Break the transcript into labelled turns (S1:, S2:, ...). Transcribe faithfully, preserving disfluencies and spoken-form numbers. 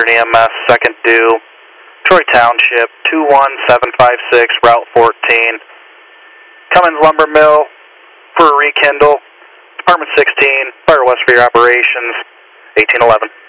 S1: Western E M S, second due, Troy Township, two one seven five six, Route fourteen. Cummins Lumber Mill for a rekindle. Department sixteen, Fire West for your operations, eighteen eleven.